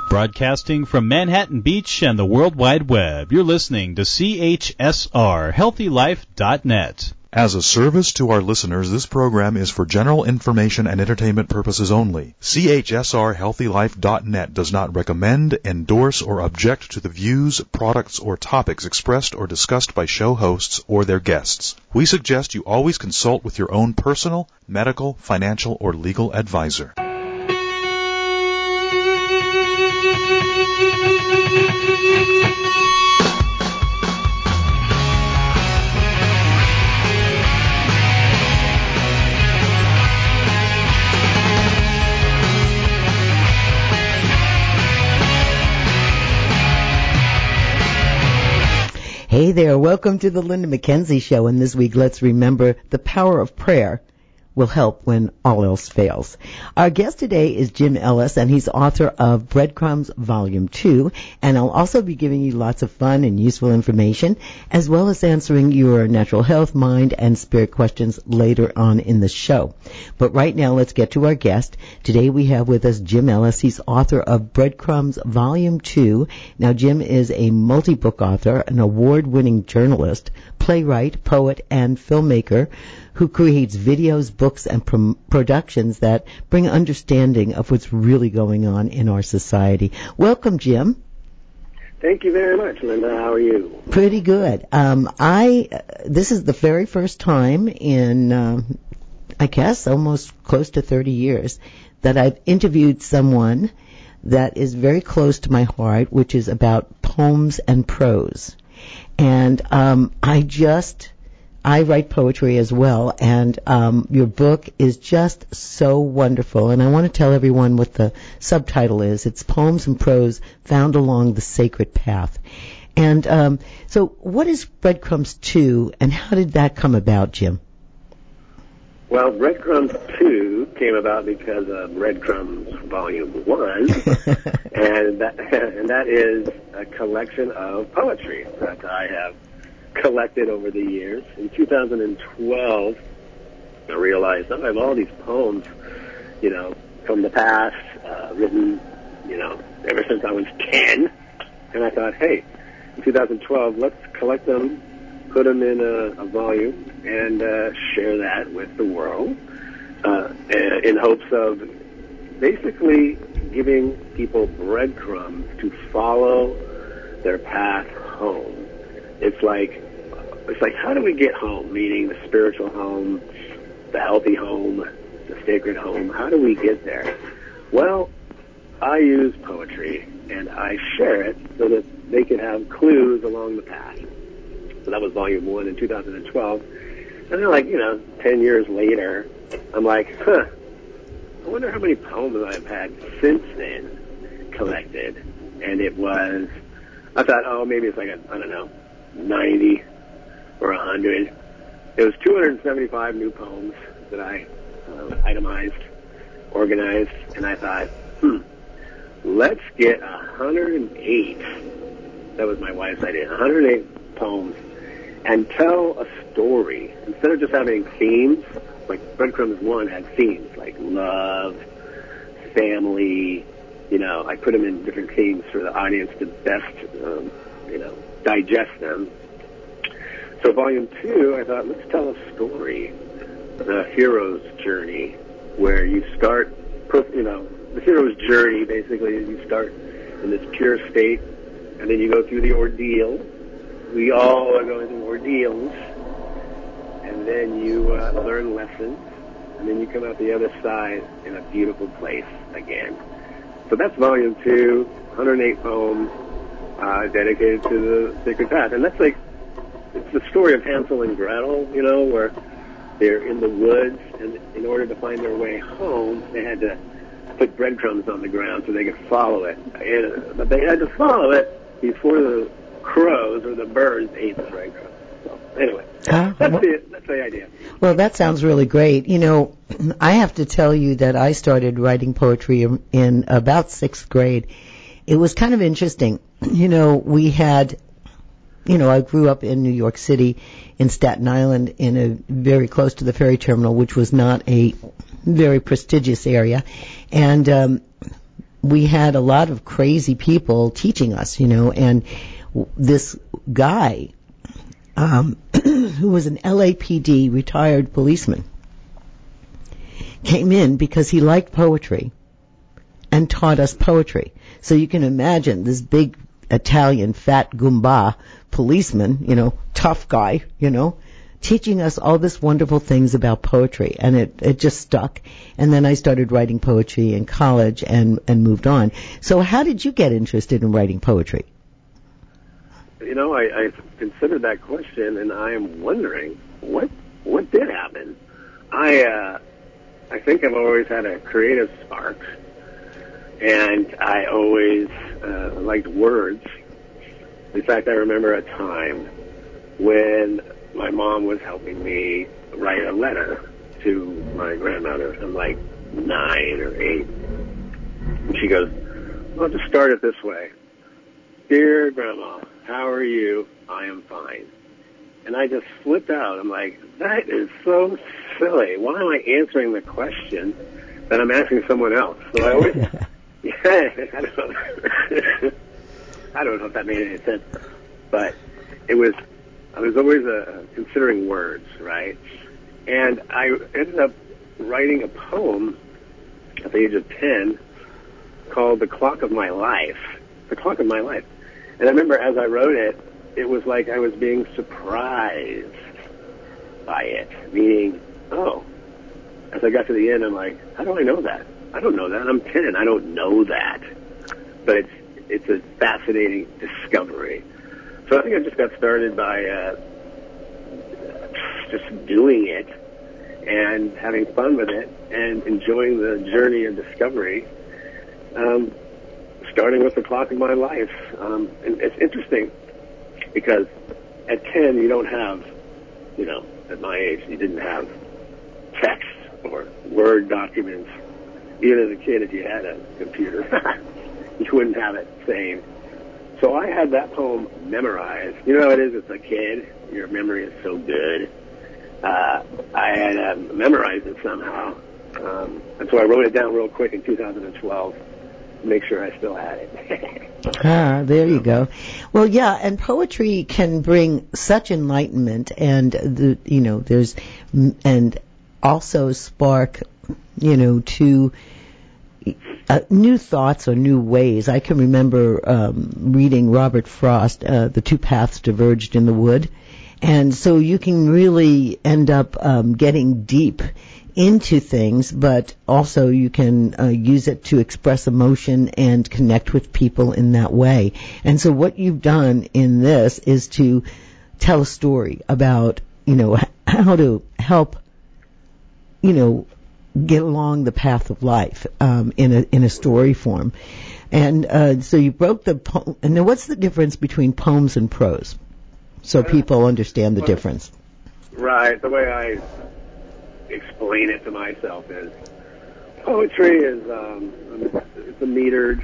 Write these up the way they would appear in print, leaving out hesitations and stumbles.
Broadcasting from Manhattan Beach and the World Wide Web, you're listening to CHSR, HealthyLife.net. As a service to our listeners, this program is for general information and entertainment purposes only. CHSR HealthyLife.net does not recommend, endorse, or object to the views, products, or topics expressed or discussed by show hosts or their guests. We suggest you always consult with your own personal, medical, financial, or legal advisor. Hey there, welcome to the Linda McKenzie Show, and this week let's remember the power of prayer will help when all else fails. Our guest today is Jim Ellis, and he's author of Breadcrumbs Volume 2, and I'll also be giving you lots of fun and useful information, as well as answering your natural health, mind, and spirit questions later on in the show. But right now, let's get to our guest. Today we have with us Jim Ellis. He's author of Breadcrumbs Volume 2. Now, Jim is a multi-book author, an award-winning journalist, playwright, poet, and filmmaker who creates videos, books, and productions that bring understanding of what's really going on in our society. Welcome, Jim. Thank you very much, Linda. How are you? Pretty good. This is the very first time in, I guess, almost close to 30 years that I've interviewed someone that is very close to my heart, which is about poems and prose. And I write poetry as well, and your book is just so wonderful. And I want to tell everyone what the subtitle is. It's Poems and Prose Found Along the Sacred Path. And so what is Breadcrumbs 2, and how did that come about, Jim? Well, Breadcrumbs 2 came about because of Breadcrumbs Volume 1, and that is a collection of poetry that I have collected over the years. In 2012, I realized I have all these poems, from the past, written, ever since I was 10. And I thought, hey, in 2012, let's collect them, put them in a volume, and share that with the world in hopes of basically giving people breadcrumbs to follow their path home. It's like, how do we get home? Meaning the spiritual home, the healthy home, the sacred home. How do we get there? Well, I use poetry, and I share it so that they can have clues along the path. So that was Volume 1 in 2012. And then, 10 years later, I'm like, I wonder how many poems I've had since then collected. And I thought, maybe it's 90 or 100. It was 275 new poems that I itemized, organized, and I thought, let's get 108. That was my wife's idea. 108 poems, and tell a story instead of just having themes. Like Breadcrumbs 1 had themes like love, family. I put them in different themes for the audience to best, digest them. So Volume 2, I thought, let's tell a story, the hero's journey, where you start, the hero's journey basically is you start in this pure state, and then you go through the ordeal. We all are going through ordeals, and then you learn lessons, and then you come out the other side in a beautiful place again. So that's Volume 2, 108 poems, dedicated to the sacred path. And that's it's the story of Hansel and Gretel, where they're in the woods, and in order to find their way home, they had to put breadcrumbs on the ground so they could follow it. But they had to follow it before the crows or the birds ate the breadcrumbs. So anyway, that's the idea. Well, that sounds really great. I have to tell you that I started writing poetry in about 6th grade. It was kind of interesting. We had I grew up in New York City, in Staten Island, very close to the ferry terminal, which was not a very prestigious area. And we had a lot of crazy people teaching us, and this guy, who was an LAPD retired policeman, came in because he liked poetry and taught us poetry. So you can imagine this big Italian fat Goomba policeman, tough guy, teaching us all this wonderful things about poetry, and it just stuck. And then I started writing poetry in college and moved on. So how did you get interested in writing poetry? I considered that question, and I am wondering what did happen. I think I've always had a creative spark, and I always liked words. In fact, I remember a time when my mom was helping me write a letter to my grandmother. I'm like 9 or 8. And she goes, "Well, just start it this way. Dear Grandma, how are you? I am fine." And I just flipped out. I'm like, that is so silly. Why am I answering the question that I'm asking someone else? So I always, I don't know if that made any sense, but I was always considering words, right? And I ended up writing a poem at the age of 10 called The Clock of My Life. The Clock of My Life. And I remember as I wrote it, it was like I was being surprised by it, meaning, as I got to the end, I'm like, how do I know that? I don't know that. I'm 10. I don't know that. But it's a fascinating discovery. So I think I just got started by just doing it and having fun with it and enjoying the journey of discovery, starting with The Clock of My Life. And it's interesting because at 10 you don't have, at my age, you didn't have text or Word documents. Even as a kid, if you had a computer, you wouldn't have it saved. So I had that poem memorized. You know how it is as a kid? Your memory is so good. I had memorized it somehow. And so I wrote it down real quick in 2012 to make sure I still had it. There you go. Well, yeah, and poetry can bring such enlightenment and, and also spark, to new thoughts or new ways. I can remember reading Robert Frost, The Two Paths Diverged in the Wood. And so you can really end up getting deep into things, but also you can use it to express emotion and connect with people in that way. And so what you've done in this is to tell a story about, how to help, get along the path of life in a story form. And so you broke the poem. And now what's the difference between poems and prose? So people understand the difference. Right. The way I explain it to myself is poetry is it's a metered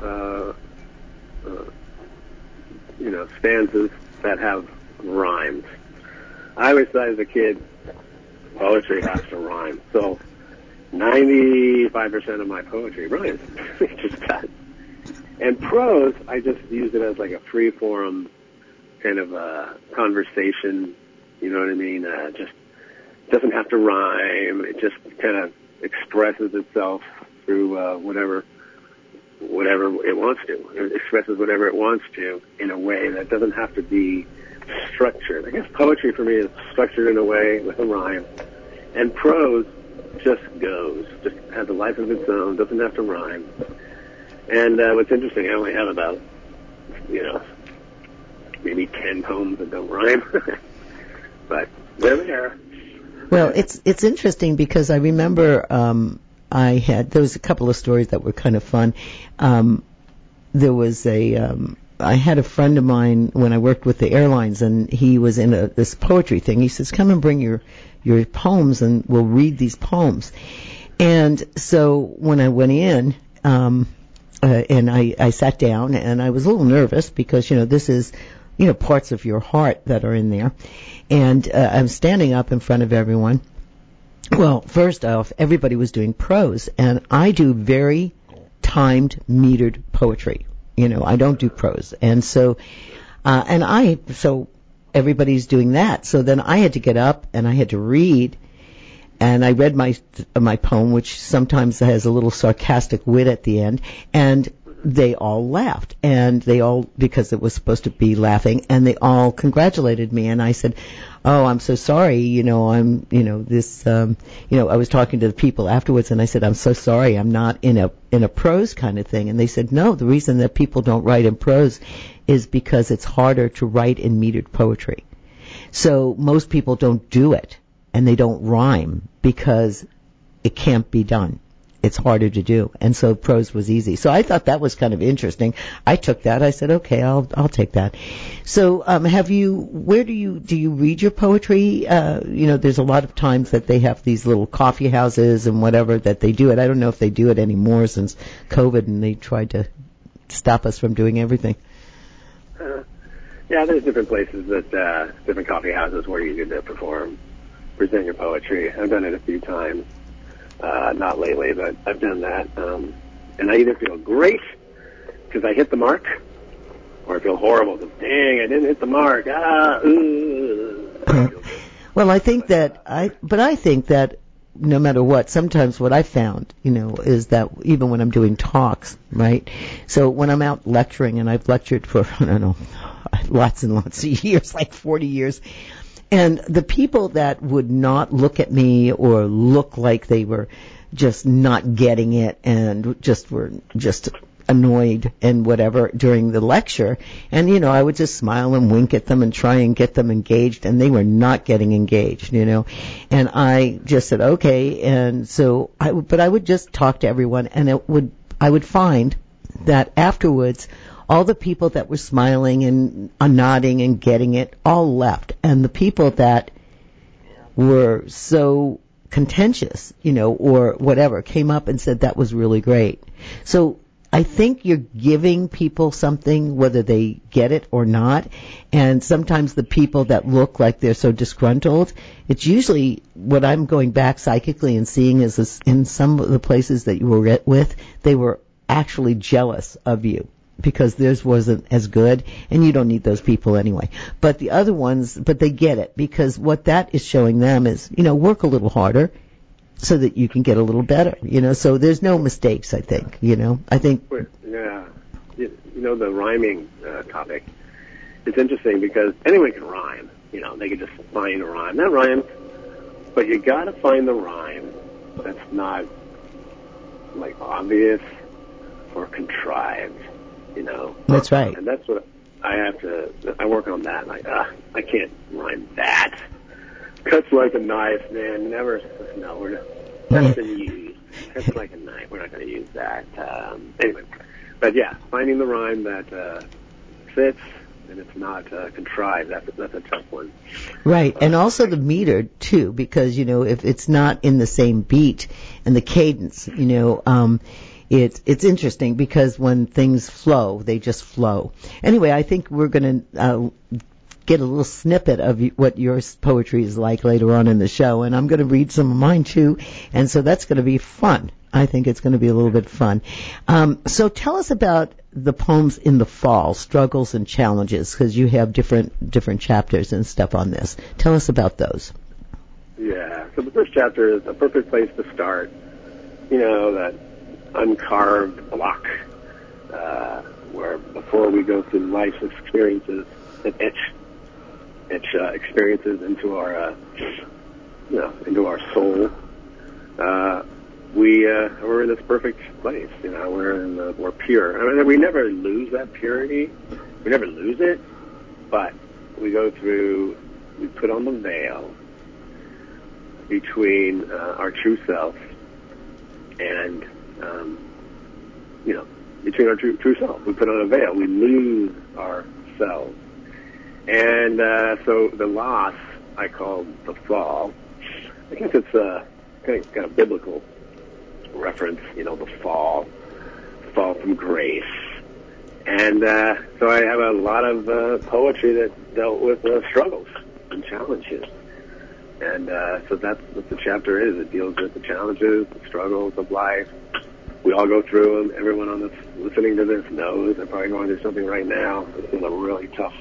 stanzas that have rhymes. I always thought as a kid poetry has to rhyme. So 95% of my poetry rhymes. It just does. And prose, I just use it as like a free form kind of conversation. You know what I mean? Just doesn't have to rhyme. It just kind of expresses itself through whatever it wants to. It expresses whatever it wants to in a way that doesn't have to be structured. I guess poetry for me is structured in a way with a rhyme, and prose just goes, just has a life of its own, doesn't have to rhyme. And what's interesting, I only have about, maybe 10 poems that don't rhyme. But there we are. Well, it's interesting because I remember there was a couple of stories that were kind of fun. There was I had a friend of mine when I worked with the airlines, and he was in this poetry thing. He says, "Come and bring your poems, and we'll read these poems." And so when I went in, and I sat down, and I was a little nervous because this is parts of your heart that are in there. And I'm standing up in front of everyone. Well, first off, everybody was doing prose, and I do very timed, metered poetry. I don't do prose. And so, so everybody's doing that. So then I had to get up and I had to read. And I read my poem, which sometimes has a little sarcastic wit at the end, and they all laughed, and because it was supposed to be laughing, and they all congratulated me, and I said, "Oh, I'm so sorry, I was talking to the people afterwards, and I said, "I'm so sorry, I'm not in a prose kind of thing," and they said, "No, the reason that people don't write in prose is because it's harder to write in metered poetry. So most people don't do it. And they don't rhyme because it can't be done. It's harder to do. And so prose was easy. So I thought that was kind of interesting. I took that. I said, okay, I'll take that. So, where do you read your poetry? There's a lot of times that they have these little coffee houses and whatever that they do it. I don't know if they do it anymore since COVID and they tried to stop us from doing everything. Yeah, there's different places different coffee houses where you get to present your poetry. I've done it a few times. Not lately, but I've done that. And I either feel great because I hit the mark, or I feel horrible because, dang, I didn't hit the mark. Well, I think that no matter what, sometimes what I found, is that even when I'm doing talks, right? So when I'm out lecturing, and I've lectured for, I don't know, lots and lots of years, like 40 years, and the people that would not look at me or look like they were just not getting it and were annoyed and whatever during the lecture, and I would just smile and wink at them and try and get them engaged, and they were not getting engaged, and I just said okay, and so I would just talk to everyone, and I would find that afterwards all the people that were smiling and nodding and getting it all left, and the people that were so contentious, or whatever, came up and said that was really great. So I think you're giving people something, whether they get it or not, and sometimes the people that look like they're so disgruntled, it's usually what I'm going back psychically and seeing is this, in some of the places that you were with, they were actually jealous of you, because theirs wasn't as good, and you don't need those people anyway. But the other ones, but they get it, because what that is showing them is, work a little harder so that you can get a little better, so there's no mistakes, I think, I think. Yeah. The rhyming topic, it's interesting because anyone can rhyme, they can just find a rhyme. That rhymes, but you gotta find the rhyme that's not, like, obvious or contrived. That's right. And that's what I work on that. Like, I can't rhyme that. Cuts like a knife, man. That's been used. Cuts like a knife. We're not going to use that. Anyway. But yeah, finding the rhyme that fits and it's not contrived, that's a tough one. Right. And also the meter, too, because, if it's not in the same beat and the cadence, it's interesting because when things flow, they just flow. Anyway, I think we're going to get a little snippet of what your poetry is like later on in the show, and I'm going to read some of mine too, and so that's going to be fun. I think it's going to be a little bit fun. So tell us about the poems in the fall, struggles and challenges, because you have different chapters and stuff on this. Tell us about those. Yeah. So the first chapter is a perfect place to start. That uncarved block where before we go through life's experiences that etch experiences into our soul, we're in this perfect place. We're pure. I mean, we never lose that purity. We never lose it, but we put on the veil between our true self and between our true self. We put on a veil. We lose ourselves. And so the loss I call the fall. I guess it's kind of biblical reference, the fall from grace. And so I have a lot of poetry that dealt with struggles and challenges. And so that's what the chapter is. It deals with the challenges, the struggles of life, we all go through them. Everyone on this listening to this knows they're probably going through something right now. It's been a really tough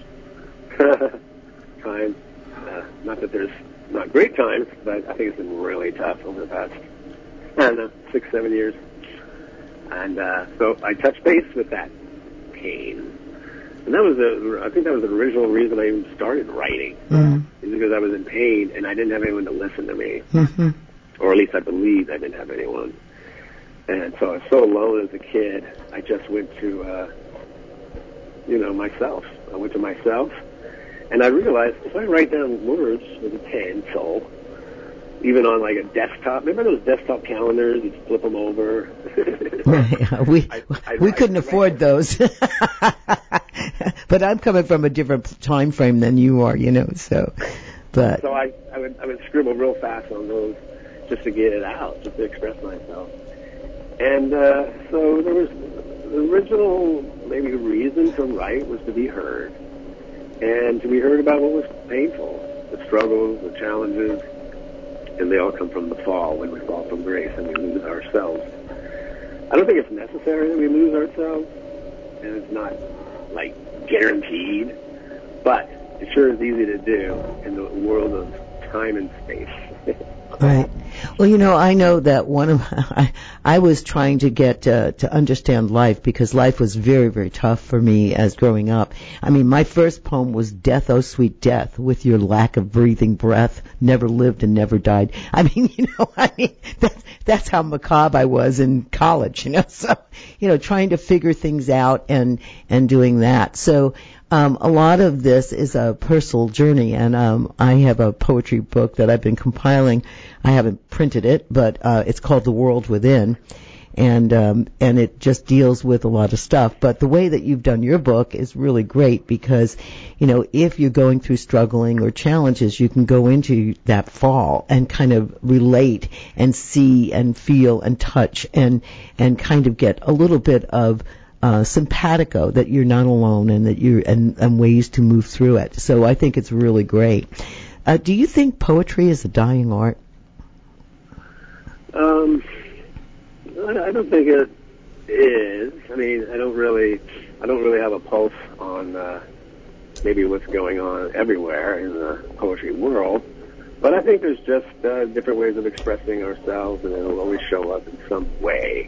time. Not that there's not great times, but I think it's been really tough over the past, I don't know, 6-7 years. And so I touched base with that pain. And that was I think that was the original reason I even started writing. Is because I was in pain and I didn't have anyone to listen to me. Or at least I believed I didn't have anyone. And so I was so alone as a kid, I just went to, myself. I went to myself, and I realized if I write down words with a pencil, even on like a desktop, remember those desktop calendars, you'd flip them over? We couldn't afford those. But I'm coming from a different time frame than you are, so. But So I would scribble real fast on those just to get it out, just to express myself. And so there was the original maybe reason to write was to be heard, and to be heard about what was painful, the struggles, the challenges, and they all come from the fall, when we fall from grace and we lose ourselves. I don't think it's necessary that we lose ourselves, and it's not like guaranteed, but it sure is easy to do in the world of time and space. Right. Well, I know that I was trying to get to understand life, because life was very, very tough for me as growing up. I mean, my first poem was Death, Oh Sweet Death, with your lack of breathing breath, never lived and never died. I mean, that's how macabre I was in college, so, trying to figure things out and doing that. So, a lot of this is a personal journey, and I have a poetry book that I've been compiling. I haven't printed it, but it's called The World Within, and it just deals with a lot of stuff. But the way that you've done your book is really great, because, if you're going through struggling or challenges, you can go into that fall and kind of relate and see and feel and touch and kind of get a little bit of simpatico, that you're not alone and that and ways to move through it. So I think it's really great. Do you think poetry is a dying art? I don't think it is. I mean, I don't really have a pulse on maybe what's going on everywhere in the poetry world. But I think there's just different ways of expressing ourselves, and it'll always show up in some way.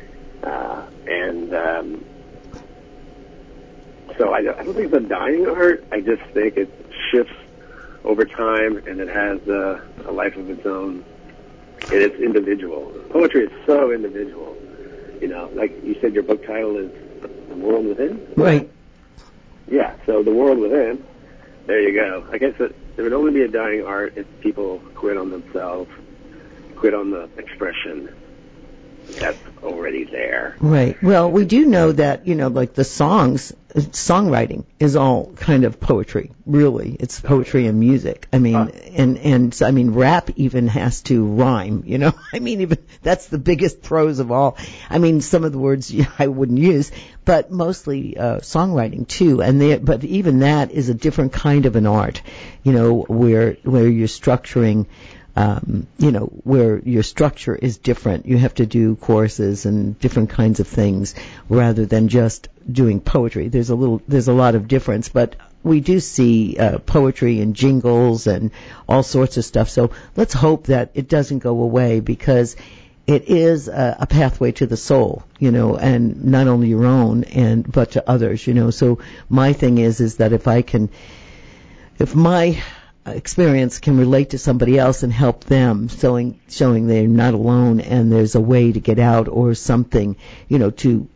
So I don't think it's a dying art. I just think it shifts over time, and it has a life of its own, and it's individual. Poetry is so individual. Like you said, your book title is The World Within? Right. Yeah, so The World Within, there you go. I guess there would only be a dying art if people quit on themselves, quit on the expression that's already there. Right. Well, we do know that, like the songwriting is all kind of poetry, really. It's poetry and music. I mean, and rap even has to rhyme, I mean, even that's the biggest prose of all. I mean, some of the words I wouldn't use, but mostly songwriting too. But even that is a different kind of an art, where you're structuring, where your structure is different. You have to do choruses and different kinds of things rather than just doing poetry. There's a lot of difference, but we do see poetry and jingles and all sorts of stuff. So let's hope that it doesn't go away, because it is a pathway to the soul, and not only your own but to others, So my thing is that if my experience can relate to somebody else and help them, showing they're not alone and there's a way to get out or something, to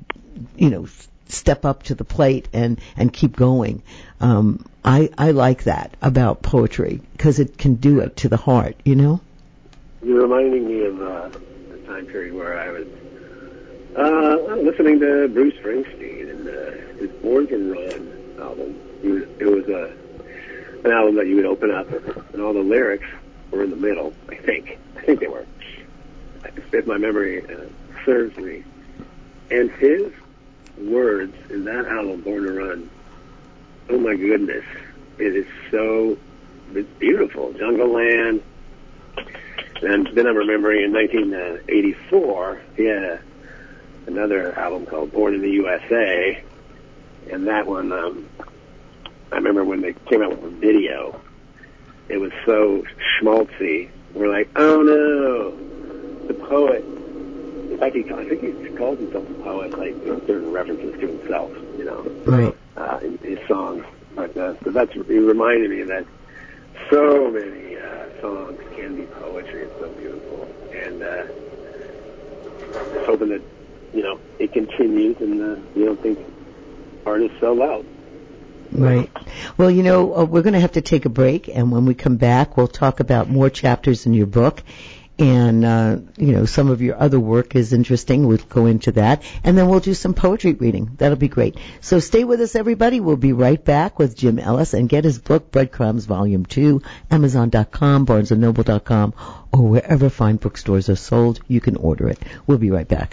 step up to the plate and keep going. I like that about poetry, because it can do it to the heart, You're reminding me of a time period where I was listening to Bruce Springsteen and his Born to Run album. It was an album that you would open up, and all the lyrics were in the middle, I think they were, if my memory serves me. And his words in that album, Born to Run, oh my goodness, it's beautiful. Jungle Land. And then I'm remembering in 1984, he had another album called Born in the USA, and that one, I remember when they came out with a video, it was so schmaltzy. We're like, oh no, the poet. In fact, I think he calls himself a poet, like certain references to himself, Right. In his songs. But so it reminded me that so many songs can be poetry. It's so beautiful, and just hoping that it continues, and you don't think artists sell out. Right. Well, we're going to have to take a break, and when we come back, we'll talk about more chapters in your book. And, some of your other work is interesting. We'll go into that. And then we'll do some poetry reading. That'll be great. So stay with us, everybody. We'll be right back with Jim Ellis, and get his book, Breadcrumbs Volume 2, Amazon.com, BarnesandNoble.com, or wherever fine bookstores are sold. You can order it. We'll be right back.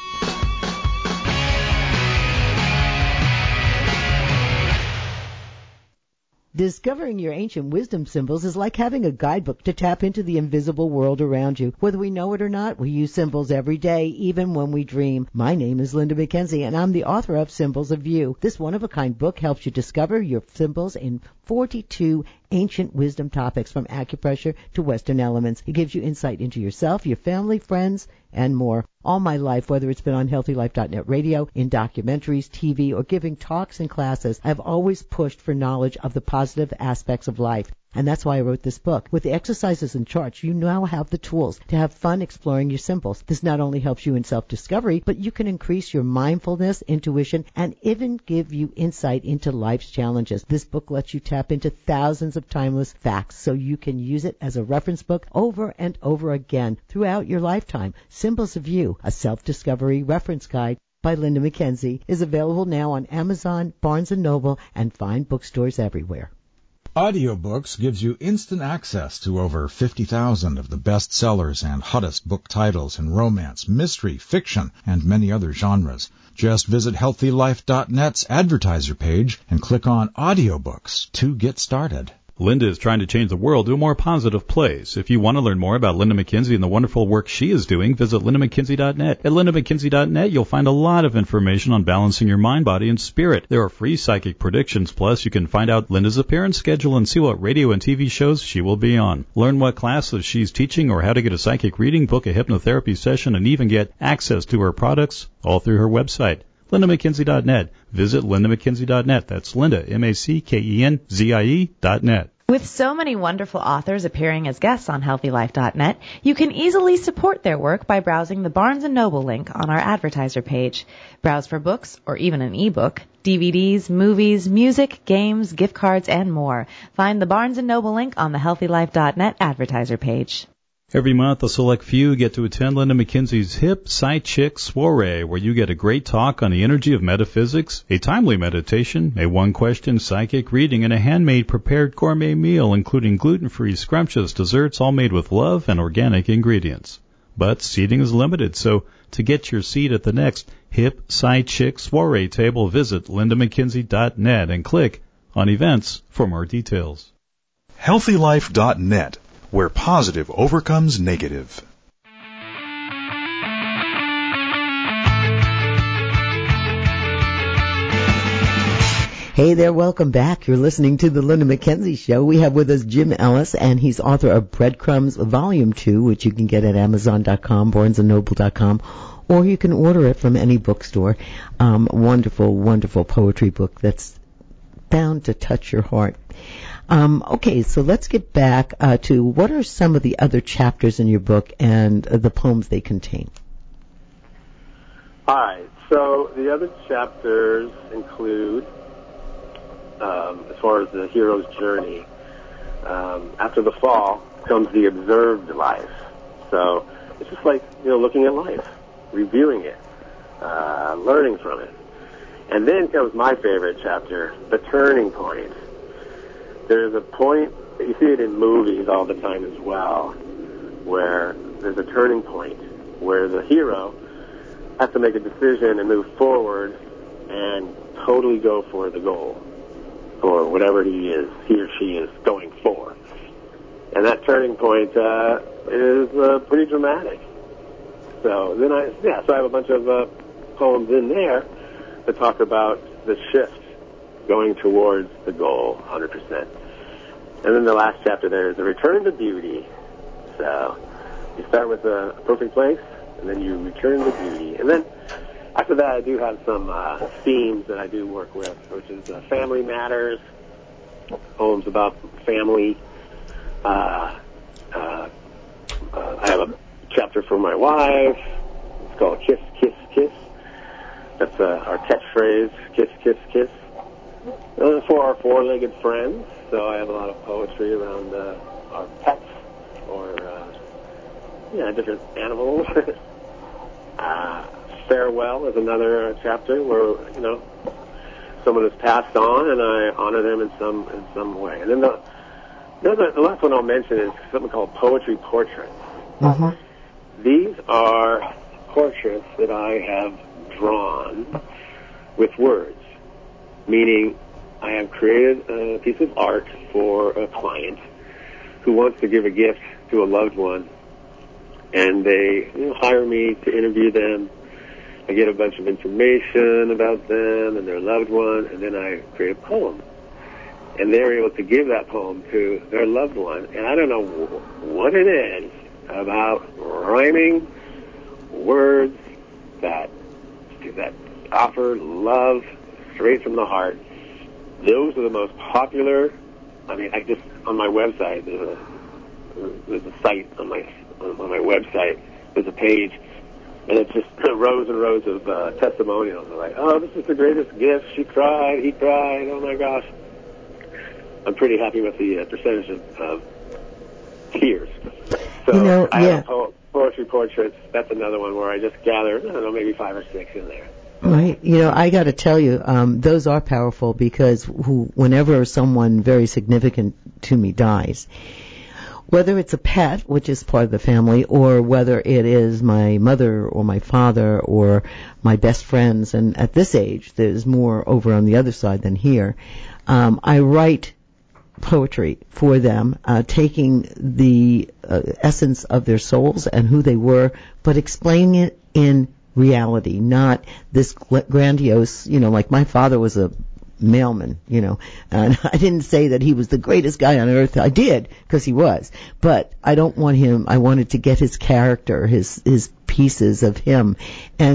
Discovering your ancient wisdom symbols is like having a guidebook to tap into the invisible world around you. Whether we know it or not, we use symbols every day, even when we dream. My name is Linda McKenzie, and I'm the author of Symbols of You. This one-of-a-kind book helps you discover your symbols in 42 ancient wisdom topics, from acupressure to Western elements. It gives you insight into yourself, your family, friends, and more. All my life, whether it's been on HealthyLife.net radio, in documentaries, TV, or giving talks and classes, I've always pushed for knowledge of the positive aspects of life. And that's why I wrote this book. With the exercises and charts, you now have the tools to have fun exploring your symbols. This not only helps you in self-discovery, but you can increase your mindfulness, intuition, and even give you insight into life's challenges. This book lets you tap into thousands of timeless facts, so you can use it as a reference book over and over again throughout your lifetime. Symbols of You, a self-discovery reference guide by Linda McKenzie, is available now on Amazon, Barnes & Noble, and fine bookstores everywhere. Audiobooks gives you instant access to over 50,000 of the best sellers and hottest book titles in romance, mystery, fiction, and many other genres. Just visit HealthyLife.net's advertiser page and click on Audiobooks to get started. Linda is trying to change the world to a more positive place. If you want to learn more about Linda McKenzie and the wonderful work she is doing, visit LindaMcKenzie.net. At LindaMcKenzie.net, you'll find a lot of information on balancing your mind, body, and spirit. There are free psychic predictions, plus you can find out Linda's appearance schedule and see what radio and TV shows she will be on. Learn what classes she's teaching or how to get a psychic reading, book a hypnotherapy session, and even get access to her products, all through her website. LindaMcKenzie.net. Visit LindaMcKenzie.net. That's Linda, McKenzie.net. With so many wonderful authors appearing as guests on HealthyLife.net, you can easily support their work by browsing the Barnes & Noble link on our advertiser page. Browse for books, or even an ebook, DVDs, movies, music, games, gift cards, and more. Find the Barnes & Noble link on the HealthyLife.net advertiser page. Every month, a select few get to attend Linda McKenzie's Hip Psychic Soiree, where you get a great talk on the energy of metaphysics, a timely meditation, a one-question psychic reading, and a handmade prepared gourmet meal, including gluten-free scrumptious desserts, all made with love and organic ingredients. But seating is limited, so to get your seat at the next Hip Psychic Soiree table, visit LindaMcKenzie.net and click on Events for more details. HealthyLife.net, where positive overcomes negative. Hey there, welcome back. You're listening to the Linda McKenzie Show. We have with us Jim Ellis, and he's author of Breadcrumbs Volume 2, which you can get at Amazon.com, BarnesandNoble.com, or you can order it from any bookstore. Wonderful, wonderful poetry book that's bound to touch your heart. Okay, so let's get back to what are some of the other chapters in your book and the poems they contain. All right, so the other chapters include, as far as the hero's journey, after the fall comes the observed life. So it's just like, looking at life, reviewing it, learning from it. And then comes my favorite chapter, the turning point. There's a point, you see it in movies all the time as well, where there's a turning point where the hero has to make a decision and move forward and totally go for the goal, or whatever he or she is going for. And that turning point is pretty dramatic. So then I have a bunch of poems in there that talk about the shift going towards the goal 100%. And then the last chapter there is the return to beauty. So you start with a perfect place, and then you return to beauty. And then after that, I do have some themes that I do work with, which is family matters, poems about family. I have a chapter for my wife. It's called Kiss, Kiss, Kiss. That's our catchphrase, kiss, kiss, kiss. For our four-legged friends, so I have a lot of poetry around our pets or different animals. Farewell is another chapter where someone has passed on, and I honor them in some way. And then the last one I'll mention is something called poetry portraits. Mm-hmm. These are portraits that I have drawn with words, meaning I have created a piece of art for a client who wants to give a gift to a loved one, and they hire me to interview them. I get a bunch of information about them and their loved one, and then I create a poem. And they're able to give that poem to their loved one. And I don't know what it is about rhyming words that offer love straight from the heart. Those are the most popular. I mean, on my website, there's a site on my website. There's a page, and it's just rows and rows of testimonials. They're like, oh, this is the greatest gift. She cried. He cried. Oh, my gosh. I'm pretty happy with the percentage of tears. So I have poetry portraits. That's another one where I just gather, I don't know, maybe 5 or 6 in there. Right. I got to tell you, those are powerful because whenever someone very significant to me dies, whether it's a pet, which is part of the family, or whether it is my mother or my father or my best friends, and at this age, there's more over on the other side than here, I write poetry for them, taking the essence of their souls and who they were, but explaining it in reality, not this grandiose, like my father was a mailman, and I didn't say that he was the greatest guy on earth. I did, because he was, but I don't want him. I wanted to get his character, his pieces of him, and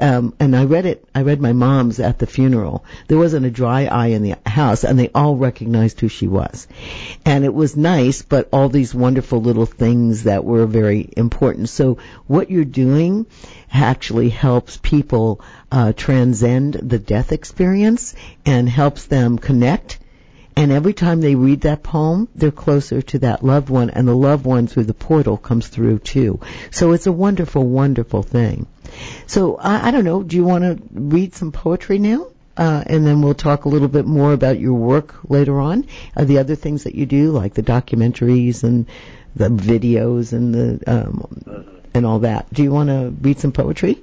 I read my mom's at the funeral. There wasn't a dry eye in the house, and they all recognized who she was, and it was nice, but all these wonderful little things that were very important. So what you're doing actually helps people transcend the death experience and helps them connect. And every time they read that poem, they're closer to that loved one, and the loved one through the portal comes through too. So it's a wonderful, wonderful thing. So I don't know, do you want to read some poetry now? And then we'll talk a little bit more about your work later on, the other things that you do, like the documentaries and the videos and and all that. Do you want to read some poetry?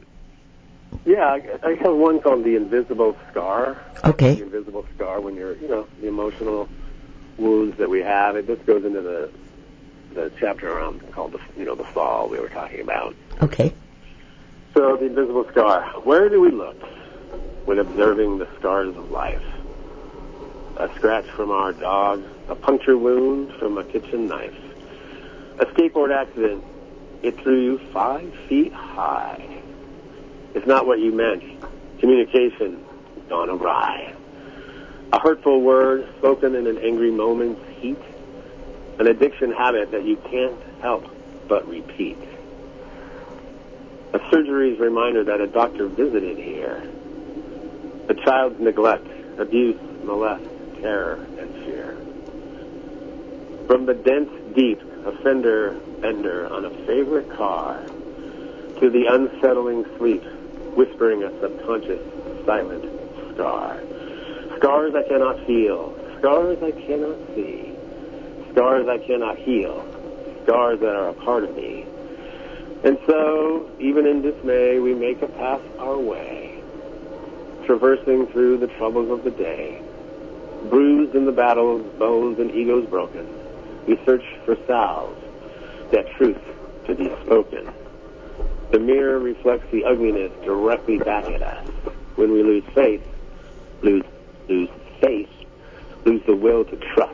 Yeah, I have one called The Invisible Scar. Okay. The Invisible Scar, when you're, the emotional wounds that we have. It just goes into the chapter around called the fall we were talking about. Okay. So, The Invisible Scar. Where do we look when observing the scars of life? A scratch from our dog, a puncture wound from a kitchen knife, a skateboard accident. It threw you 5 feet high. It's not what you meant. Communication gone awry. A hurtful word spoken in an angry moment's heat. An addiction habit that you can't help but repeat. A surgery's reminder that a doctor visited here. A child's neglect, abuse, molest, terror, and fear. From the dense deep, a fender bender on a favorite car, to the unsettling sleep, whispering a subconscious, silent scar. Scars I cannot feel, scars I cannot see, scars I cannot heal, scars that are a part of me. And so, even in dismay, we make a path our way, traversing through the troubles of the day. Bruised in the battles, bones and egos broken, we search for salves, that truth to be spoken. The mirror reflects the ugliness directly back at us. When we lose faith, lose the will to trust.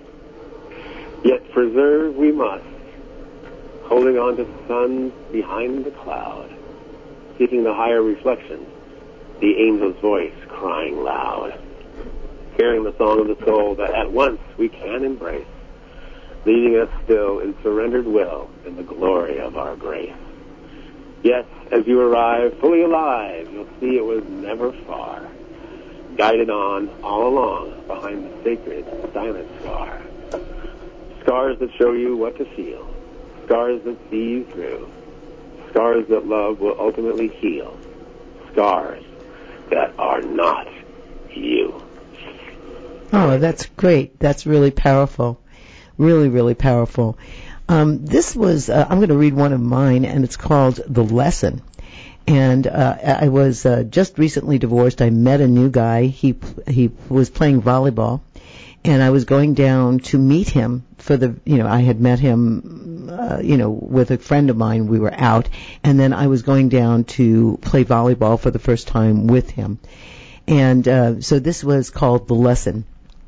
Yet preserve we must, holding on to the sun behind the cloud, seeking the higher reflection, the angel's voice crying loud, hearing the song of the soul that at once we can embrace, leading us still in surrendered will in the glory of our grace. Yes, as you arrive fully alive, you'll see it was never far, guided on all along behind the sacred silent scar. Scars that show you what to feel, scars that see you through, scars that love will ultimately heal, scars that are not you. Oh, that's great. That's really powerful. Really, really powerful. This was, I'm going to read one of mine, and it's called The Lesson. And I was just recently divorced. I met a new guy. He was playing volleyball, and I was going down to meet him for I had met him, with a friend of mine. We were out, and then I was going down to play volleyball for the first time with him. And so this was called The Lesson.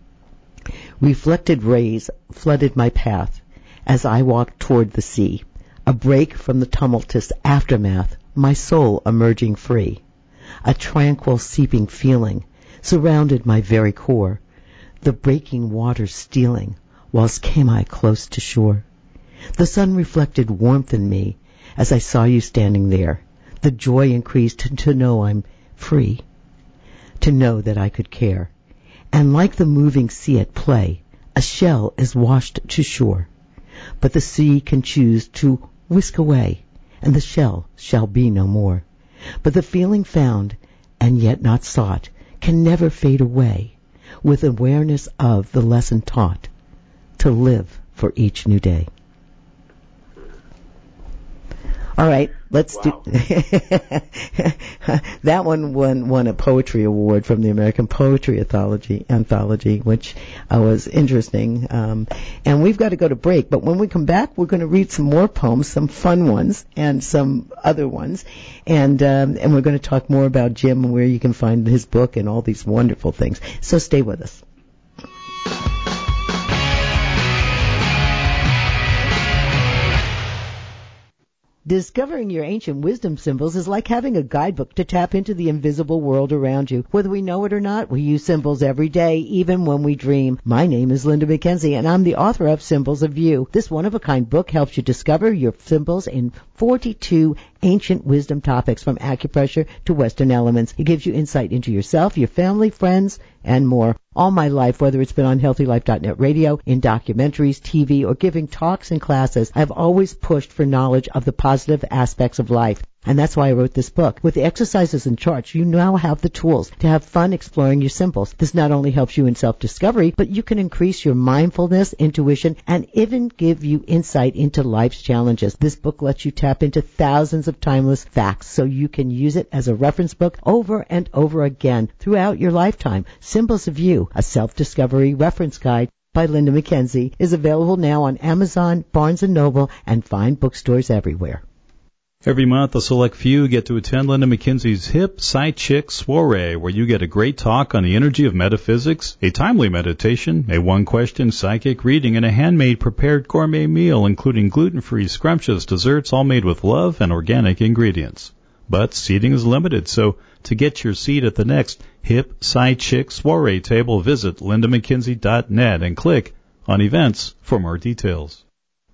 Reflected rays flooded my path as I walked toward the sea, a break from the tumultuous aftermath, my soul emerging free. A tranquil seeping feeling surrounded my very core, the breaking waters stealing, whilst came I close to shore. The sun reflected warmth in me as I saw you standing there. The joy increased to know I'm free, to know that I could care. And like the moving sea at play, a shell is washed to shore. But the sea can choose to whisk away, and the shell shall be no more. But the feeling found, and yet not sought, can never fade away, with awareness of the lesson taught, to live for each new day. All right, let's do that one won a poetry award from the American Poetry Anthology, which was interesting. And we've got to go to break, but when we come back, we're going to read some more poems, some fun ones and some other ones, and we're going to talk more about Jim and where you can find his book and all these wonderful things. So stay with us. Discovering your ancient wisdom symbols is like having a guidebook to tap into the invisible world around you. Whether we know it or not, we use symbols every day, even when we dream. My name is Linda McKenzie, and I'm the author of Symbols of You. This one-of-a-kind book helps you discover your symbols in 42 ancient wisdom topics, from acupressure to Western elements. It gives you insight into yourself, your family, friends, and more. All my life, whether it's been on HealthyLife.net radio, in documentaries, TV, or giving talks and classes, I've always pushed for knowledge of the positive aspects of life. And that's why I wrote this book. With the exercises and charts, you now have the tools to have fun exploring your symbols. This not only helps you in self-discovery, but you can increase your mindfulness, intuition, and even give you insight into life's challenges. This book lets you tap into thousands of timeless facts so you can use it as a reference book over and over again throughout your lifetime. Symbols of You, a self-discovery reference guide by Linda McKenzie, is available now on Amazon, Barnes & Noble, and fine bookstores everywhere. Every month, a select few get to attend Linda McKenzie's Hip Psychic Soiree, where you get a great talk on the energy of metaphysics, a timely meditation, a one-question psychic reading, and a handmade prepared gourmet meal, including gluten-free, scrumptious desserts, all made with love and organic ingredients. But seating is limited, so to get your seat at the next Hip Psychic Soiree table, visit lindamckenzie.net and click on Events for more details.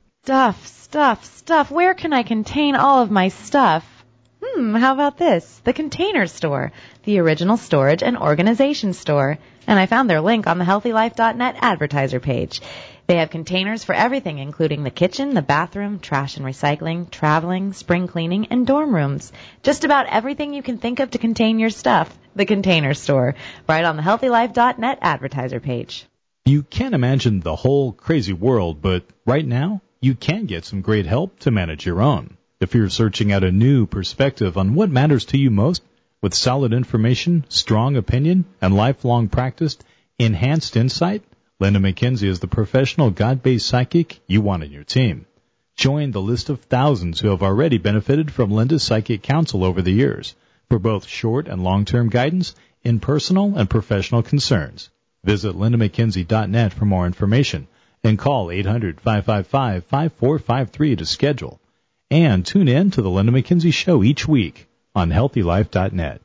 Stuff. Where can I contain all of my stuff? How about this? The Container Store, the original storage and organization store. And I found their link on the HealthyLife.net advertiser page. They have containers for everything, including the kitchen, the bathroom, trash and recycling, traveling, spring cleaning, and dorm rooms. Just about everything you can think of to contain your stuff. The Container Store, right on the HealthyLife.net advertiser page. You can't imagine the whole crazy world, but right now, you can get some great help to manage your own. If you're searching out a new perspective on what matters to you most, with solid information, strong opinion, and lifelong practiced, enhanced insight, Linda McKenzie is the professional God-based psychic you want in your team. Join the list of thousands who have already benefited from Linda's psychic counsel over the years for both short and long-term guidance in personal and professional concerns. Visit lindamckenzie.net for more information and call 800-555-5453 to schedule. And tune in to the Linda McKenzie Show each week on HealthyLife.net.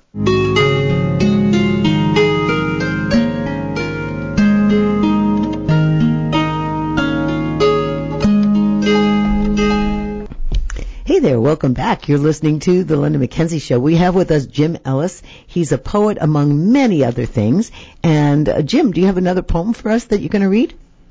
Hey there, welcome back. You're listening to the Linda McKenzie Show. We have with us Jim Ellis. He's a poet among many other things. And Jim, do you have another poem for us that you're going to read?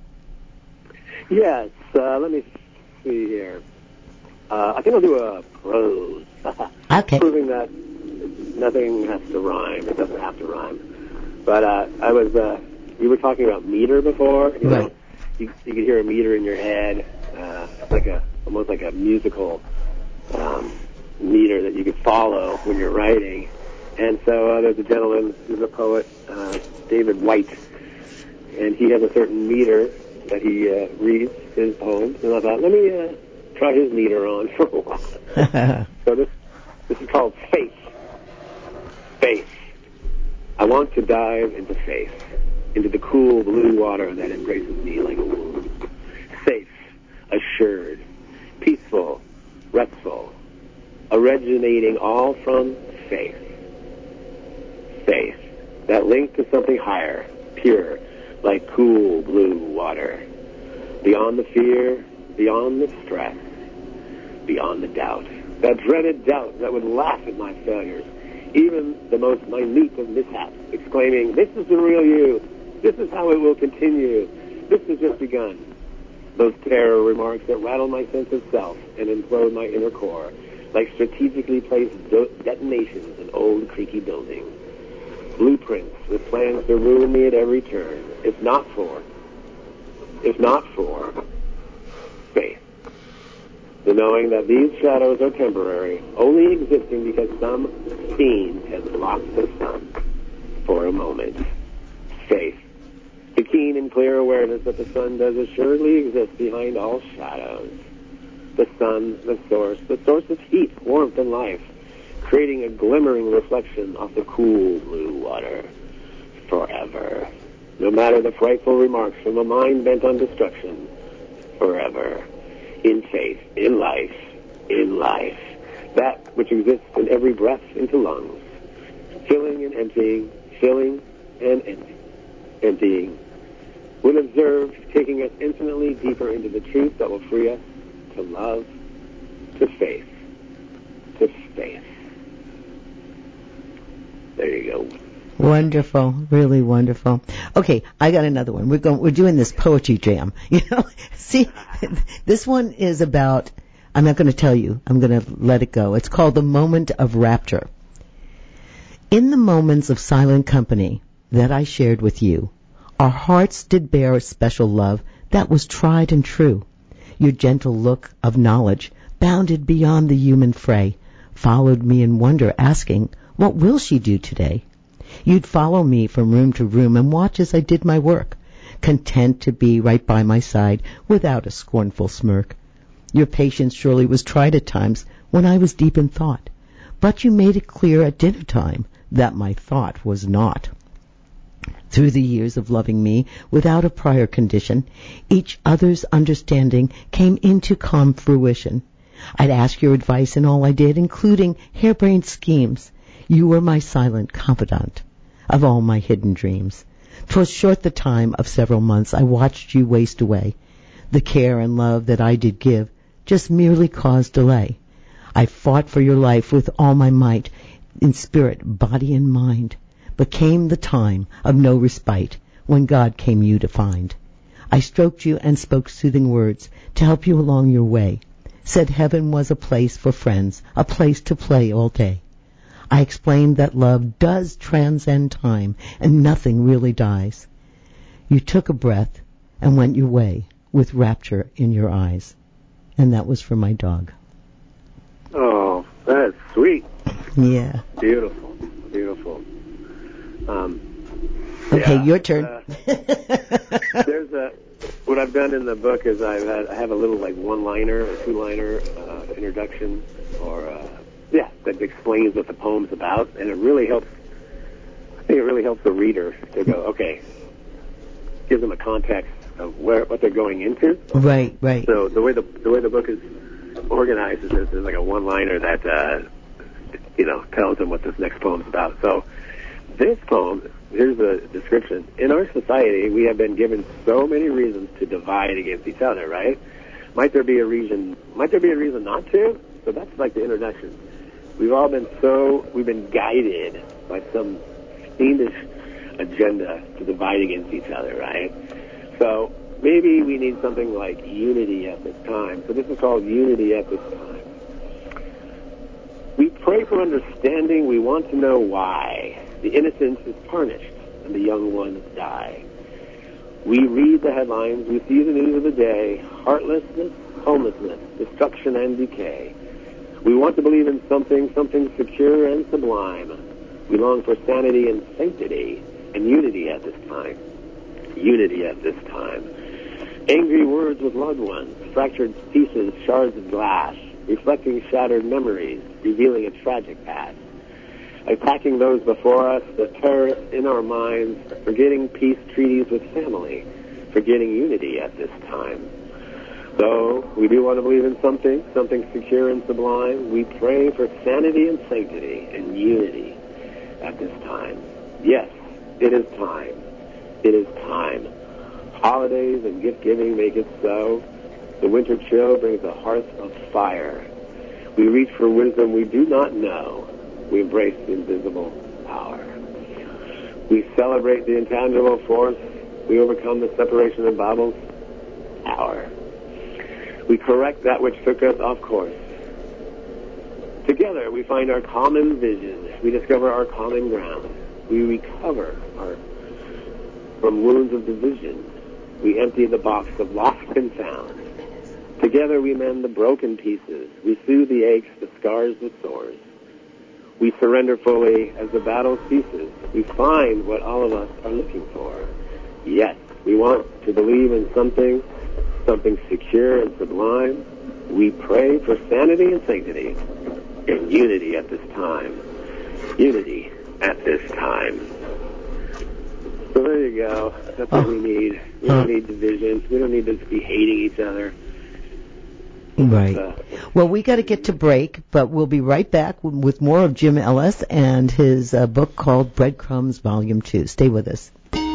Yes, let me see here. I think I'll do a prose. Okay. Proving that nothing has to rhyme. It doesn't have to rhyme. But we were talking about meter before. You know, you could hear a meter in your head. It's like almost like a musical meter that you could follow when you're writing. And so there's a gentleman who's a poet, David White, and he has a certain meter that he reads his poems. And I thought, let me try his meter on for a while. So this is called Faith. Faith. I want to dive into faith, into the cool blue water that embraces me like a womb. Safe, assured, peaceful, restful, originating all from faith. Faith, that link to something higher, pure, like cool blue water. Beyond the fear, beyond the stress, beyond the doubt. That dreaded doubt that would laugh at my failures, even the most minute of mishaps, exclaiming, this is the real you. This is how it will continue. This has just begun. Those terror remarks that rattle my sense of self and implode my inner core, like strategically placed detonations in old creaky buildings. Blueprints with plans to ruin me at every turn. If not for faith. The knowing that these shadows are temporary, only existing because some fiend has blocked the sun for a moment. Faith. The keen and clear awareness that the sun does assuredly exist behind all shadows. The sun, the source of heat, warmth, and life, creating a glimmering reflection of the cool blue water forever. No matter the frightful remarks from a mind bent on destruction, forever. In faith, in life, that which exists in every breath into lungs, filling and emptying, emptying. When observed, taking us infinitely deeper into the truth that will free us to love, to faith, to faith. There you go. Wonderful, really wonderful. Okay, I got another one. We're doing this poetry jam. You know, see, this one is about. I'm not going to tell you. I'm going to let it go. It's called The Moment of Rapture. In the moments of silent company that I shared with you, our hearts did bear a special love that was tried and true. Your gentle look of knowledge, bounded beyond the human fray, followed me in wonder, asking, what will she do today? You'd follow me from room to room and watch as I did my work, content to be right by my side without a scornful smirk. Your patience surely was tried at times when I was deep in thought, but you made it clear at dinner time that my thought was not. Through the years of loving me without a prior condition, each other's understanding came into calm fruition. I'd ask your advice in all I did, including harebrained schemes. You were my silent confidant of all my hidden dreams. 'Twas short the time of several months I watched you waste away. The care and love that I did give just merely caused delay. I fought for your life with all my might, in spirit, body, and mind. But came the time of no respite, when God came you to find. I stroked you and spoke soothing words to help you along your way. Said heaven was a place for friends, a place to play all day. I explained that love does transcend time and nothing really dies. You took a breath and went your way with rapture in your eyes. And that was for my dog. Oh, that's sweet. Yeah. Beautiful, beautiful. Okay, yeah, your turn. What I've done in the book is I have a little like one-liner or two-liner introduction, that explains what the poem's about, and it really helps. I think it really helps the reader to go, okay, gives them a context of what they're going into. Right. So the way the book is organized is there's like a one-liner that tells them what this next poem's about. So this poem, here's the description. In our society, we have been given so many reasons to divide against each other, right? Might there be a reason not to? So that's like the introduction. We've been guided by some fiendish agenda to divide against each other, right? So maybe we need something like unity at this time. So this is called Unity at this time. We pray for understanding. We want to know why the innocent is tarnished and the young ones die. We read the headlines. We see the news of the day. Heartlessness, homelessness, destruction, and decay. We want to believe in something secure and sublime. We long for sanity and sanctity and unity at this time. Unity at this time. Angry words with loved ones, fractured pieces, shards of glass, reflecting shattered memories, revealing a tragic past. Attacking those before us, the terror in our minds, forgetting peace treaties with family, forgetting unity at this time. So, we do want to believe in something secure and sublime. We pray for sanity and sanctity and unity at this time. Yes, it is time. It is time. Holidays and gift-giving make it so. The winter chill brings a hearth of fire. We reach for wisdom we do not know. We embrace the invisible power. We celebrate the intangible force. We overcome the separation of Babel's tower. We correct that which took us off course. Together we find our common vision. We discover our common ground. We recover from wounds of division. We empty the box of lost and found. Together we mend the broken pieces. We soothe the aches, the scars, the sores. We surrender fully as the battle ceases. We find what all of us are looking for. Yes, we want to believe in something secure and sublime. We pray for sanity and sanctity and unity at this time. Unity at this time. So there you go. That's what we need. We don't need division. We don't need to be hating each other. Right. Well, we got to get to break, but we'll be right back with more of Jim Ellis and his book called Breadcrumbs Volume 2. Stay with us.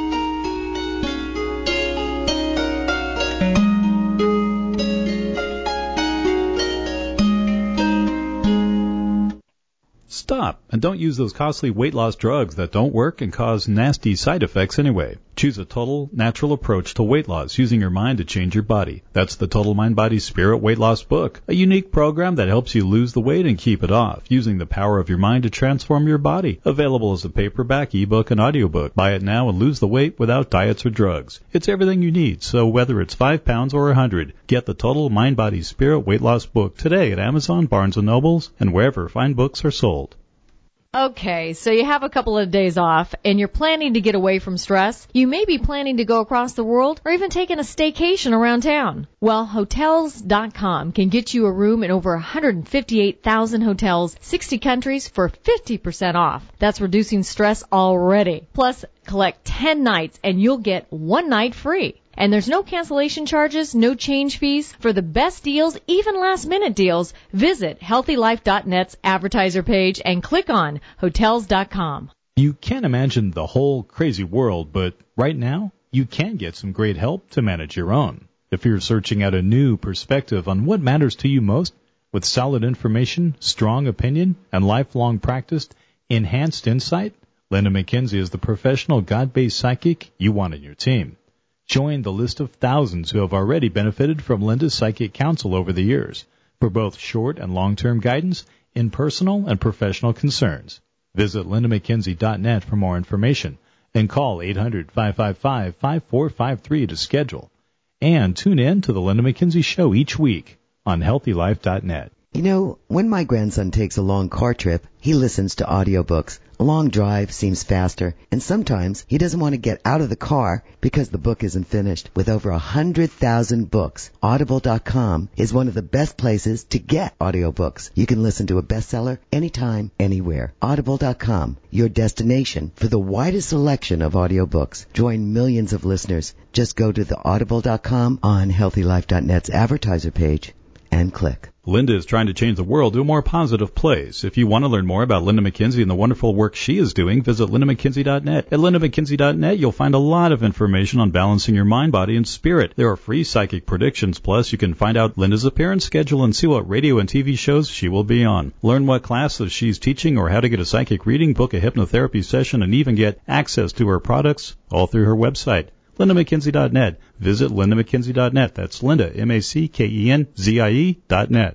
Stop, and don't use those costly weight loss drugs that don't work and cause nasty side effects anyway. Choose a total, natural approach to weight loss using your mind to change your body. That's the Total Mind Body Spirit Weight Loss book, a unique program that helps you lose the weight and keep it off, using the power of your mind to transform your body. Available as a paperback, ebook, and audiobook. Buy it now and lose the weight without diets or drugs. It's everything you need, so whether it's 5 pounds or 100, get the Total Mind Body Spirit Weight Loss book today at Amazon, Barnes & Nobles, and wherever fine books are sold. Okay, so you have a couple of days off, and you're planning to get away from stress. You may be planning to go across the world, or even taking a staycation around town. Well, Hotels.com can get you a room in over 158,000 hotels, 60 countries, for 50% off. That's reducing stress already. Plus, collect 10 nights, and you'll get 1 night free. And there's no cancellation charges, no change fees. For the best deals, even last-minute deals, visit HealthyLife.net's advertiser page and click on Hotels.com. You can't imagine the whole crazy world, but right now, you can get some great help to manage your own. If you're searching out a new perspective on what matters to you most, with solid information, strong opinion, and lifelong practice, enhanced insight, Linda McKenzie is the professional God-based psychic you want on your team. Join the list of thousands who have already benefited from Linda's psychic counsel over the years for both short and long-term guidance in personal and professional concerns. Visit lindamckenzie.net for more information and call 800-555-5453 to schedule. And tune in to the Linda McKenzie Show each week on HealthyLife.net. You know, when my grandson takes a long car trip, he listens to audiobooks. A long drive seems faster, and sometimes he doesn't want to get out of the car because the book isn't finished. With over 100,000 books, Audible.com is one of the best places to get audiobooks. You can listen to a bestseller anytime, anywhere. Audible.com, your destination for the widest selection of audiobooks. Join millions of listeners. Just go to the Audible.com on HealthyLife.net's advertiser page and click. Linda is trying to change the world to a more positive place. If you want to learn more about Linda McKenzie and the wonderful work she is doing, visit lindamckenzie.net. At lindamckenzie.net, you'll find a lot of information on balancing your mind, body, and spirit. There are free psychic predictions, plus you can find out Linda's appearance schedule and see what radio and TV shows she will be on. Learn what classes she's teaching or how to get a psychic reading, book a hypnotherapy session, and even get access to her products, all through her website. LindaMcKenzie.net. Visit LindaMcKenzie.net. That's Linda, McKenzie.net.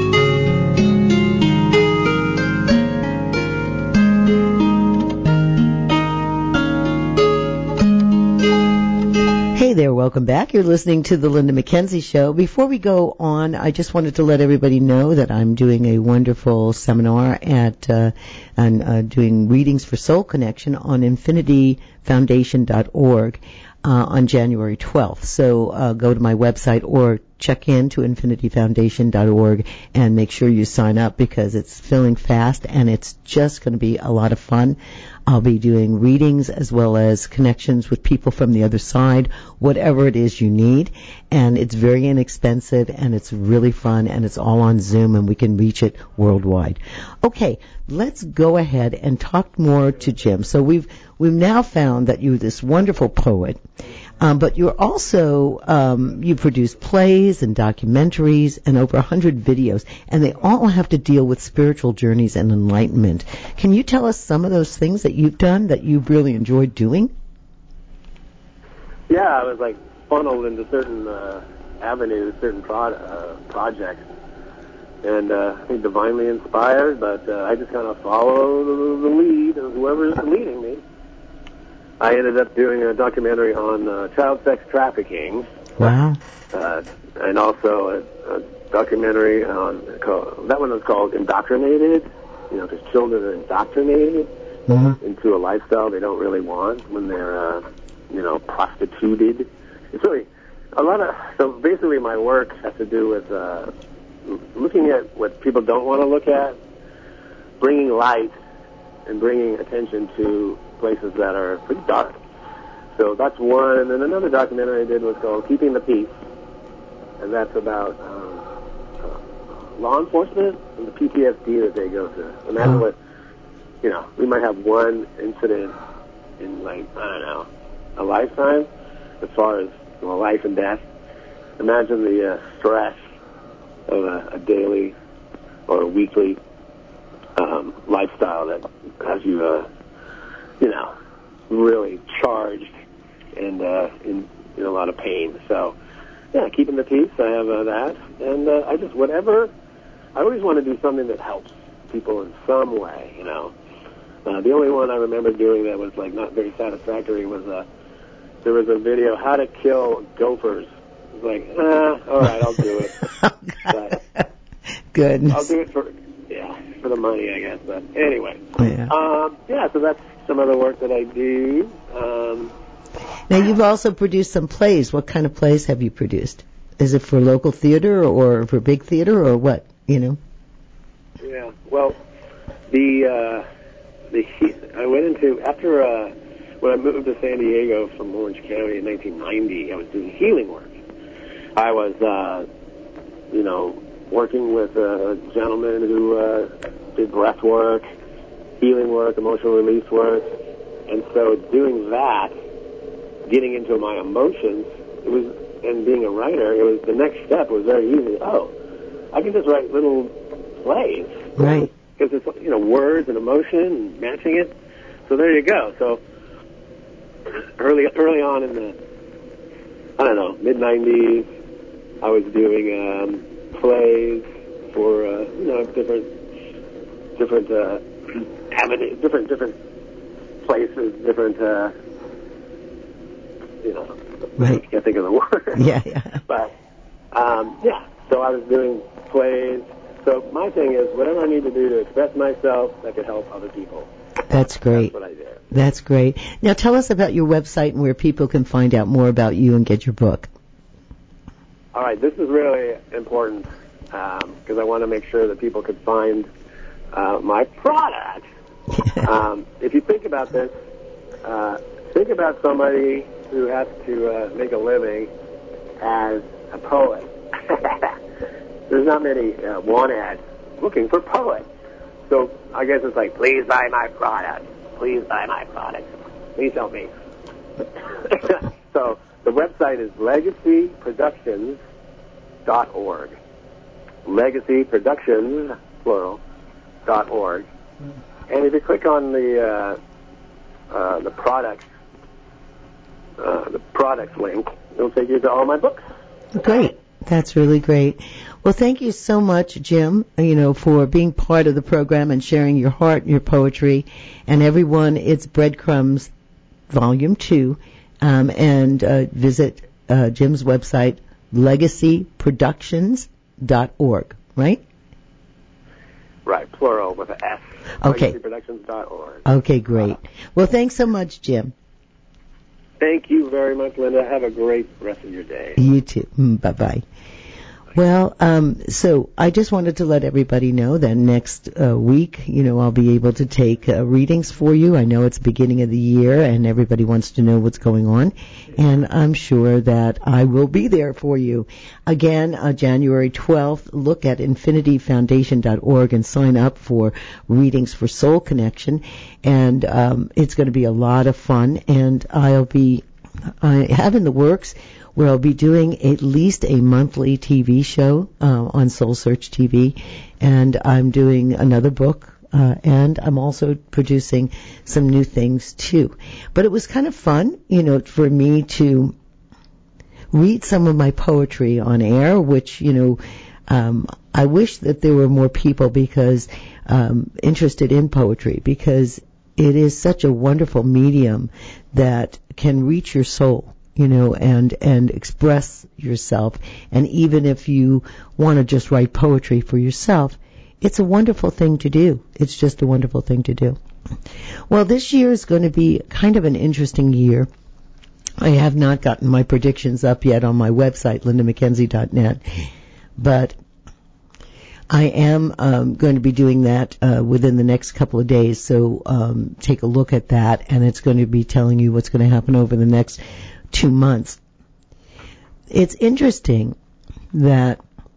Hey there, welcome back. You're listening to the Linda McKenzie Show. Before we go on, I just wanted to let everybody know that I'm doing a wonderful seminar at doing readings for Soul Connection on infinityfoundation.org. On January 12th. So go to my website or check in to infinityfoundation.org and make sure you sign up because it's filling fast and it's just going to be a lot of fun. I'll be doing readings as well as connections with people from the other side, whatever it is you need. And it's very inexpensive and it's really fun and it's all on Zoom and we can reach it worldwide. Okay, let's go ahead and talk more to Jim. So we've now found that you're this wonderful poet, but you're also, you produce plays and documentaries and over 100 videos, and they all have to deal with spiritual journeys and enlightenment. Can you tell us some of those things that you've done that you've really enjoyed doing? Yeah, I was like funneled into certain avenues, certain projects, and I think divinely inspired, but I just kind of follow the lead of whoever's leading me. I ended up doing a documentary on child sex trafficking. Wow. And also a documentary on, that one was called Indoctrinated, because children are indoctrinated into a lifestyle they don't really want when they're, prostituted. It's really a lot of, so basically my work has to do with looking at what people don't want to look at, bringing light and bringing attention to places that are pretty dark. So that's one. And then another documentary I did was called Keeping the Peace, and that's about law enforcement and the PTSD that they go through. Imagine what, we might have one incident in, a lifetime as far as life and death. Imagine the stress of a daily or a weekly lifestyle that has you, really charged and in a lot of pain. So, yeah, Keeping the Peace, I have that. And I always want to do something that helps people in some way, The only one I remember doing that was, not very satisfactory was there was a video, How to Kill Gophers. It was all right, I'll do it. But Goodness. I'll do it for the money, I guess. But anyway. Yeah. So that's some of the work that I do. Now, you've also produced some plays. What kind of plays have you produced? Is it for local theater or for big theater or what, Yeah, well, I went into, after, when I moved to San Diego from Orange County in 1990, I was doing healing work. I was, working with a gentleman who did breath work, healing work, emotional release work, and so doing that, getting into my emotions, and being a writer, the next step was very easy. Oh, I can just write little plays, right? Because it's words and emotion and matching it. So there you go. So early on in the mid-90s, I was doing plays for different avenues, different places, different right. I can't think of the word. Yeah. But so I was doing plays. So my thing is, whatever I need to do to express myself, that could help other people. That's great. That's what I do. That's great. Now tell us about your website and where people can find out more about you and get your book. All right, this is really important because I want to make sure that people can find my product. If you think about this, think about somebody who has to make a living as a poet. There's not many want ads looking for poets. So I guess it's like, please buy my product. Please buy my product. Please help me. So the website is legacyproductions.org. Legacyproductions, plural, .org. And if you click on the products link, it'll take you to all my books. Great. That's really great. Well, thank you so much, Jim, for being part of the program and sharing your heart and your poetry. And everyone, it's Breadcrumbs Volume 2. And visit Jim's website, legacyproductions.org, right? Right, plural with an S. Okay. Legacyproductions.org. Okay, great. Well, thanks so much, Jim. Thank you very much, Linda. Have a great rest of your day. You too. Bye-bye. Well, so I just wanted to let everybody know that next week, I'll be able to take readings for you. I know it's the beginning of the year and everybody wants to know what's going on. And I'm sure that I will be there for you. Again, January 12th, look at infinityfoundation.org and sign up for readings for Soul Connection. And it's going to be a lot of fun. And I have in the works where I'll be doing at least a monthly TV show on Soul Search TV, and I'm doing another book, and I'm also producing some new things too. But it was kind of fun, for me to read some of my poetry on air, which, I wish that there were more people interested in poetry, because it is such a wonderful medium that can reach your soul. And express yourself. And even if you want to just write poetry for yourself, it's a wonderful thing to do. It's just a wonderful thing to do. Well, this year is going to be kind of an interesting year. I have not gotten my predictions up yet on my website, lindamckenzie.net, but I am going to be doing that within the next couple of days. So take a look at that, and it's going to be telling you what's going to happen over the next 2 months. It's interesting that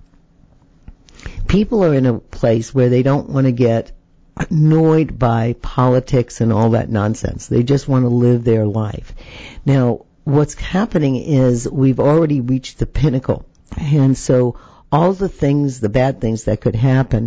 people are in a place where they don't want to get annoyed by politics and all that nonsense. They just want to live their life. Now, what's happening is we've already reached the pinnacle. And so all the things, the bad things that could happen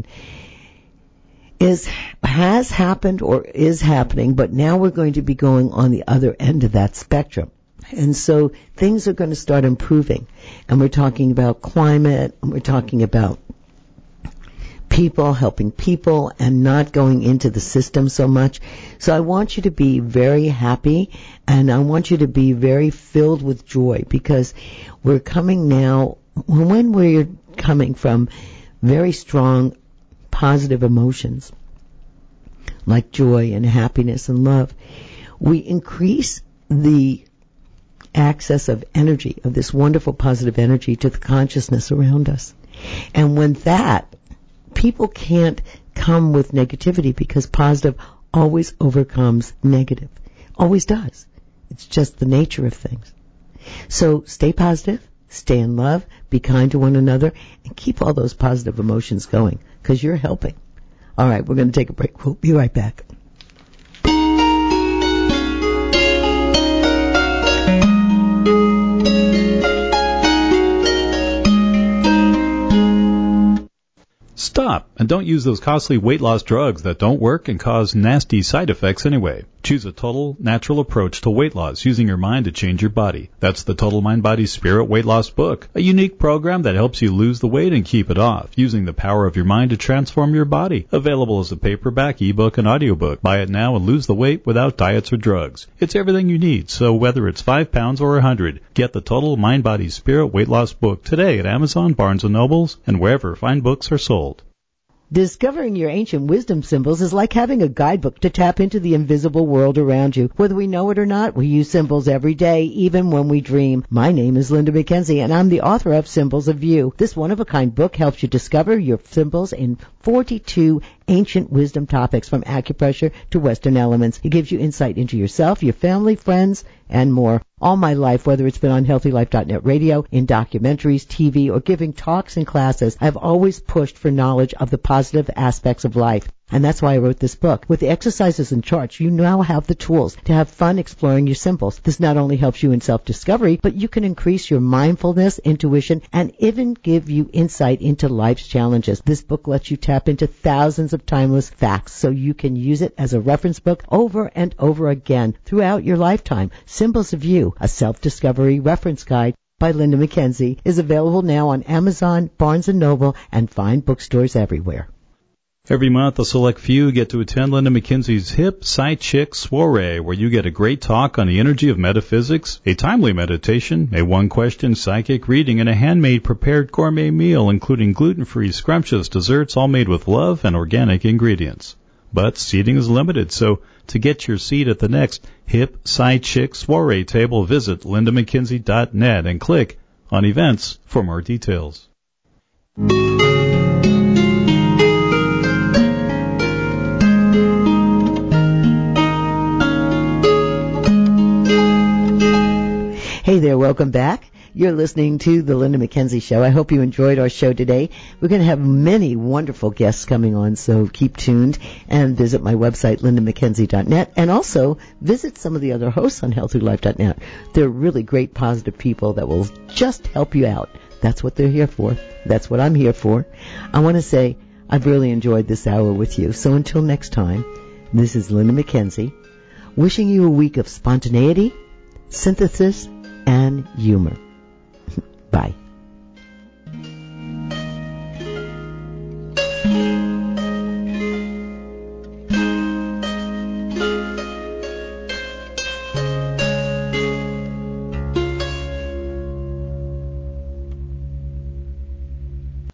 has happened or is happening, but now we're going to be going on the other end of that spectrum. And so things are going to start improving. And we're talking about climate, and we're talking about people helping people and not going into the system so much. So I want you to be very happy, and I want you to be very filled with joy, because we're coming now, when we're coming from very strong positive emotions like joy and happiness and love, we increase the access of energy, of this wonderful positive energy, to the consciousness around us. And when that, people can't come with negativity, because positive always overcomes negative. Always does. It's just the nature of things. So stay positive, stay in love, be kind to one another, and keep all those positive emotions going, because you're helping. All right, we're going to take a break. We'll be right back. Stop, and don't use those costly weight loss drugs that don't work and cause nasty side effects anyway. Choose a total, natural approach to weight loss using your mind to change your body. That's the Total Mind Body Spirit Weight Loss book, a unique program that helps you lose the weight and keep it off, using the power of your mind to transform your body. Available as a paperback, ebook, and audiobook. Buy it now and lose the weight without diets or drugs. It's everything you need, so whether it's 5 pounds or 100, get the Total Mind Body Spirit Weight Loss book today at Amazon, Barnes & Nobles, and wherever fine books are sold. Discovering your ancient wisdom symbols is like having a guidebook to tap into the invisible world around you. Whether we know it or not, we use symbols every day, even when we dream. My name is Linda McKenzie, and I'm the author of Symbols of You. This one-of-a-kind book helps you discover your symbols in 42 ancient wisdom topics, from acupressure to Western elements. It gives you insight into yourself, your family, friends, and more. All my life, whether it's been on HealthyLife.net radio, in documentaries, TV, or giving talks and classes, I've always pushed for knowledge of the positive aspects of life. And that's why I wrote this book. With the exercises and charts, you now have the tools to have fun exploring your symbols. This not only helps you in self-discovery, but you can increase your mindfulness, intuition, and even give you insight into life's challenges. This book lets you tap into thousands of timeless facts, so you can use it as a reference book over and over again throughout your lifetime. Symbols of You, a self-discovery reference guide by Linda McKenzie, is available now on Amazon, Barnes & Noble, and fine bookstores everywhere. Every month, a select few get to attend Linda McKenzie's Hip Side Chick Soiree, where you get a great talk on the energy of metaphysics, a timely meditation, a one-question psychic reading, and a handmade prepared gourmet meal, including gluten-free, scrumptious desserts, all made with love and organic ingredients. But seating is limited, so to get your seat at the next Hip Side Chick Soiree table, visit lindamckenzie.net and click on Events for more details. Hey there, welcome back. You're listening to The Linda McKenzie Show. I hope you enjoyed our show today. We're going to have many wonderful guests coming on, so keep tuned and visit my website, lindamckenzie.net, and also visit some of the other hosts on healthylife.net. They're really great, positive people that will just help you out. That's what they're here for. That's what I'm here for. I want to say I've really enjoyed this hour with you. So until next time, this is Linda McKenzie, wishing you a week of spontaneity, synthesis, and humor. Bye.